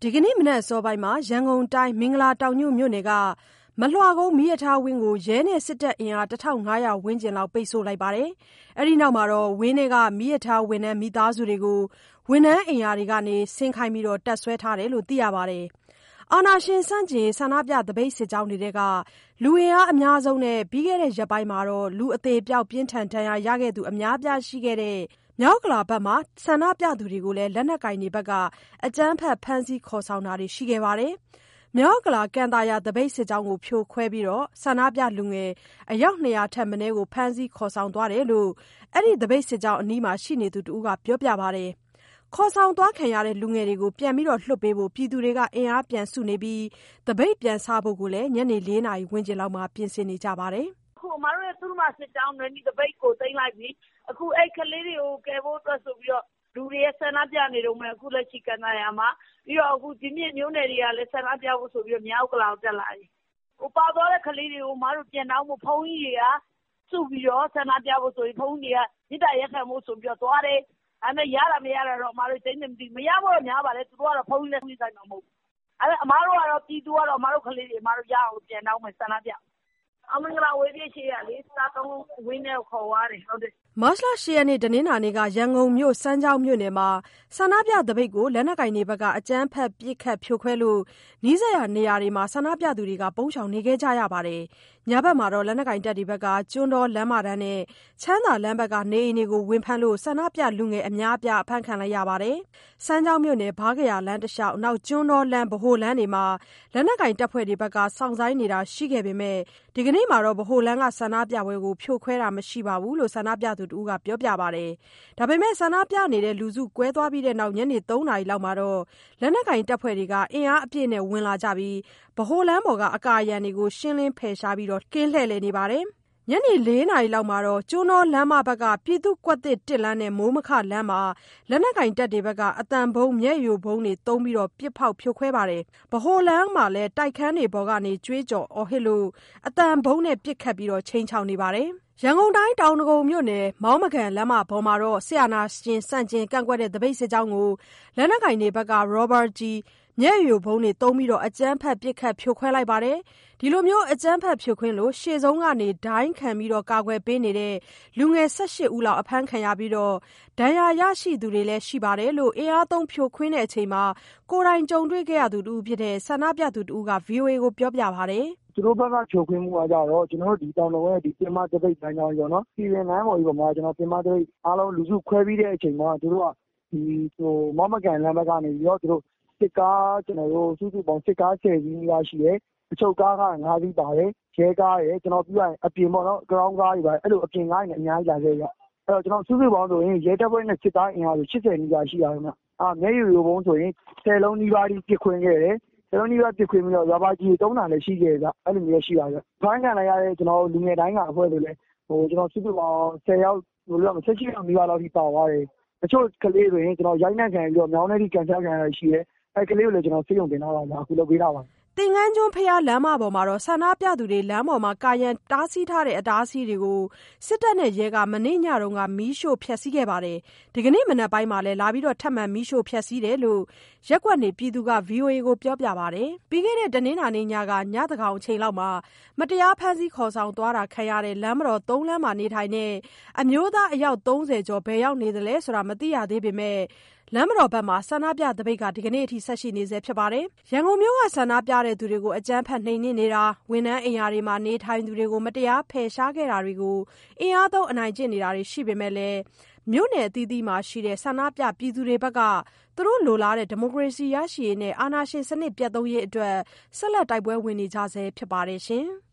ဒီကနေ့မနက်အစောပိုင်းမှာရန်ကုန်တိုင်းမင်္ဂလာတောင်ညွန့်မြို့နယ်ကမလွှကုန်းမီးရထားဝင်းကိုရဲနဲ့စစ်တပ်အင်အား1500ဝန်းကျင်လောက်ပိတ်ဆို့လိုက်ပါတယ်။အဲဒီနောက်ဝင်းထဲကမီးရထားဝန်ထမ်းမိသားစုတွေကိုဝန်ထမ်းအိမ်ယာတွေကနေဆင်းခိုင်းပြီးတပ်စွဲထားတယ်လို့သိရပါတယ်။အာဏာရှင်ဆန့်ကျင်ရေးဆန္ဒပြသပိတ်စစ်ကြောင်းတွေထဲကလူအင်အားအများဆုံးနဲ့ပြီးခဲ့တဲ့ရက်ပိုင်းမှာလူအသေအပျောက်ပြင်းထန်ဒဏ်ရာရခဲ့သူအများအပြားရှိခဲ့တဲ့မြောက်ဥက္ကလာဘက်မှာဆန္ဒပြသူတွေကိုလည်းလက်နက်ကိုင်တွေဘက်ကအကြမ်းဖက်ဖမ်းဆီးခေါ်ဆောင်တာတွေရှိခဲ့ပါတယ်။မြောက်ဥက္ကလာကန်သာယာသပိတ်စစ်ကြောင်းကိုဖြိုခွဲပြီးဆန္ဒပြလူငယ်အယောက်200ထက်မနည်းကိုဖမ်းဆီးခေါ်ဆောင်သွားတယ်လို့အဲဒီသပိတ်စစ်ကြောင်းအနီးမှာရှိနေသူတဦးကပြောပြပါတယ်။ခေါ်ဆောင်သွားခံရတဲ့လူငယ်တွေကိုပြန်ပြီးလွှတ်ပေးဖို့ပြည်သူတွေကအင်အားပြန်စုနေပြီးသပိတ်ပြန်စဖို့ကိုလည်းညနေ4 နာရီဝန်းကျင်လောက်မှာပြင်ဆင်နေကြပါတယ်။ "အခုအမတို့ရဲ့သူတို့မှာစစ်ကြောင်းတွေဒီသပိတ်ကိုသိမ်းလိုက်ပြီ။အခုအဲ့ကလေးတွေကိုကယ်ဖို့အတွက်ဆိုပြီးတော့လူတွေရဲ့ဆန္ဒပြနေတော့မယ်အခုလက်ရှိကန်သာယာမှာပြီးတော့အခုဒီမြင့်မျိုးနယ်တွေကလည်းဆန္ဒပြဖို့ဆိုပြီးတော့မြောက်ဥက္ကလာကိုတက်လာတယ်။ပါသွားတဲ့ကလေးတွေကိုအမတို့ပြန်တောင်းဖို့ဘုန်းကြီးတွေကစုပြီးတော့ဆန္ဒပြဖို့ဆိုပြီးဘုန်းကြီးတွေကမြစ်တာရက်ခံဖို့ဆိုပြီးတော့သွားတယ်။ဒါပေမဲ့ရတာမရတာတော့အမတို့သိနေမသိမရဖို့တော့များပါလေသူတို့ကတော့ဘုန်းကြီးလည်းဆိုင်မှာမဟုတ်ဘူး။အဲ့အမတို့ကတော့ပြည်သူကတော့အမတို့ကလေးတွေအမတို့ရအောင်ပြန်တောင်းမယ်ဆန္ဒပြအမင်္ဂလာဝေးပြည့်ရှိရလေစားကောင်းဝင်းနဲ့ခေါ်သွားတယ်ဟုတ်တယ်မတ်လ10 ရက်နေ့တနင်္လာနေ့ကရန်ကုန်မြို့စမ်းချောင်းမြို့နယ်မှာဆန္ဒပြသပိတ်ကိုလက်နက်ကိုင်တွေဘက်ကအကြမ်းဖက်ပစ်ခတ်ဖြိုခွဲလို့နီးစပ်ရာနေရာတွေမှာဆန္ဒပြသူတွေကပုန်းရှောင်နေခဲ့ကြရပါတယ်။ညဘက်မှာလက်နက်ကိုင်တပ်တွေဘက်ကကျွန်းတော်လမ်းမတန်းနဲ့ချမ်းသာလမ်းဘက်ကနေအိမ်တွေကိုဝင်ဖမ်းလို့ဆန္ဒပြလူငယ်အများအပြားအဖမ်းခံလိုက်ရပါတယ်။စမ်းချောင်းမြို့နယ်ဘားကရာလမ်းတစ်လျှောက်နောက်ကျွန်းတော်လမ်းဗဟိုလမ်းတွေမှာလက်နက်ကိုင်တပ်ဖွဲ့တွေဘက်ကစောင့်ဆိုင်းနေတာရှိခဲ့ပေမဲ့ဒီကနေ့မှာဗဟိုလမ်းကဆန္ဒပြပွဲကိုဖြိုခွဲတာမရှိဘူးလို့ဆန္ဒပြသူတဦးကပြောပြပါတယ်။ဒါပေမဲ့ဆန္ဒပြနေတဲ့လူစုကွဲသွားပြီးတဲ့နောက်ညနေ3 နာရီလောက်မှာလက်နက်ကိုင်တပ်ဖွဲ့တွေကအင်အားအပြည့်နဲ့ဝင်လာကြပြီးဗဟိုလမ်းပေါ်ကအကာအရံတွေကိုရှင်းလင်းဖယ်ရှားပြီးကင်းလှည့်လည်နေပါတယ်။ညနေ4 နာရီလောက်မှာကျွန်းတော်လမ်းမဘက်ကပြည်သူ့ကွက်သစ်1လမ်းနဲ့မိုးမခလမ်းမှာလက်နက်ကိုင်တပ်တွေဘက်ကအတန်ဘုံမျက်ရည်ဘုံတွေသုံးပြီးပစ်ဖောက်ဖြိုခွဲပါတယ်။ဗဟိုလမ်းမှာလည်းတိုက်ခန်းတွေပေါ်ကနေကြွေးကြော်အော်ဟစ်လို့အတန်ဘုံနဲ့ပစ်ခတ်ပြီးချိန်ချောင်နေပါတယ်။ရန်ကုန်တိုင်းတောင်ဒဂုံမြို့နယ်မောင်းမကန်လမ်းမပေါ်မှာစစ်အာဏာရှင်ဆန့်ကျင်ကန့်ကွက်တဲ့သပိတ်စစ်ကြောင်းကိုလက်နက်ကိုင်တွေဘက်ကရော်ဘာကြီးမျက်ရည်ဘုံတွေသုံးပြီးအကြမ်းဖက်ပစ်ခတ်ဖြိုခွဲလိုက်ပါတယ်။ဒီလိုအကြမ်းဖက်ဖြိုခွင်းလို့ရှေ့ဆုံးကနေဒိုင်းခံပြီးကာကွယ်ပေးနေတဲ့လူငယ်18 ဦးလောက်အဖမ်းခံရပြီးဒဏ်ရာရရှိသူတွေလည်းရှိပါတယ်လို့အင်အားသုံးဖြိုခွင်းတဲ့အချိန်မှာကိုယ်တိုင်ကြုံတွေ့ခဲ့ရသူတဦးဖြစ်တဲ့ဆန္ဒပြသူတဦးက VOA ကိုပြောပြပါတယ်။သူတို့ဘက်ကဖြိုခွင်းမှုကကြတော့ကျွန်တော်တို့ဒီတောင်တော်ရဲ့ဒီပြင်မသပိတ်တိုင်းကြောင်းနော်ပြည်ရင်လမ်းပေါ်ကြီးပေါ်မှာကျွန်တော်ပြင်မသပိတ်အားလုံးလူစုခွဲပြီးတဲ့အချိန်မှာသူတို့ကဒီမောင်းမကန်လမ်းဘက်ကနေပြီးတော့သူတို့စစ်ကားကျွန်တော်တို့စုစုပေါင်းစစ်ကား10 စီးရရှိတယ်အချုပ်ကားက5 စီးပါတယ်ရဲကားရယ်ကျွန်တော်ပြရင်အပြင်ပေါ့နော် ground ကားတွေပါအဲ့လိုအပြင်ကားတွေနဲ့အများကြီးလာခဲ့ရအဲ့တော့ကျွန်တော်စုစုပေါင်းဆိုရင်ရဲတပ်ဖွဲ့နဲ့စစ်သားအင်အားဆို80 နီးပါးရှိရတယ်နော်မျက်ရည်ရိုးပုံးဆိုရင်10 လုံးနီးပါးပစ်ခွင်းခဲ့တယ်ကျွန်တော်ဒီကပစ်ခွင့်ပြီးတော့ရပါကြီးတုံးတာလည်းရှိခဲ့ကြအဲ့လိုမျိုးရှိပါကြ။ဖမ်းခံလိုက်ရတဲ့ကျွန်တော်လူငယ်တိုင်းကအဖွဲ့တွေလည်းကျွန်တော်စုစုပေါင်း10 ယောက်လို့ပြောမှာ18 ယောက်နီးပါးလောက်ထိပါသွားတယ်။တချို့ကလေးတွေကျွန်တော်ရိုက်နှက်ခံပြီးတော့မြောင်းထဲထိကန်ချခံရရှိရဲအဲ့ကလေးကိုလည်းကျွန်တော်စိတ်ယုံတင်ထားတာပါအခုလုပ်ပေးတာပါ။သင်္ကန်းကျွန်းဖျားလမ်းမပေါ်မှာဆန္ဒပြသူတွေလမ်းပေါ်မှာကာရန်တားဆီးထားတဲ့အတားအဆီးတွေကိုစစ်တပ်နဲ့ရဲကမနေ့ညတုန်းကမီးရှို့ဖျက်ဆီးခဲ့ပါတယ်။ဒီကနေ့မနက်ပိုင်းမှာလည်းလာပြီးထပ်မံမီးရှို့ဖျက်ဆီးတယ်လို့ရက်ကွက်နေပြည်သူက VOA ကိုပြောပြပါတယ်။ပြီးခဲ့တဲ့တနင်္လာနေ့ညကညသကောင်အချိန်လောက်မှာမတရားဖမ်းဆီးခေါ်ဆောင်သွားတာခံရတဲ့လမ်းမတော်3 လမ်းမှာနေထိုင်တဲ့အမျိုးသားအယောက်30 ကျော်ဘယ်ရောက်နေသလဲဆိုတာမသိရသေးပေမဲ့လမ်းမတော်ဘက်မှာဆန္ဒပြသပိတ်ကဒီကနေ့အထိဆက်ရှိနေဆဲဖြစ်ပါတယ်။ရန်ကုန်မြို့ကဆန္ဒပြတဲ့သူတွေကိုအကြမ်းဖက်နှိမ်နင်းနေတာဝန်ထမ်းအိမ်ယာတွေမှာနေထိုင်သူတွေကိုမတရားဖယ်ရှားခဲ့တာတွေကိုအင်အားသုံးအနိုင်ကျင့်နေတာတွေရှိပေမဲ့လည်းမြို့နယ်အသီးသီးမှာရှိတဲ့ဆန္ဒပြပြည်သူတွေဘက်ကသူတို့လိုလားတဲ့ဒီမိုကရေစီရရှိရေးနဲ့အာဏာရှင်စနစ်ပြတ်သုံးရေးအတွက်ဆက်လက်တိုက်ပွဲဝင်နေကြဆဲဖြစ်ပါတယ်ရှင်။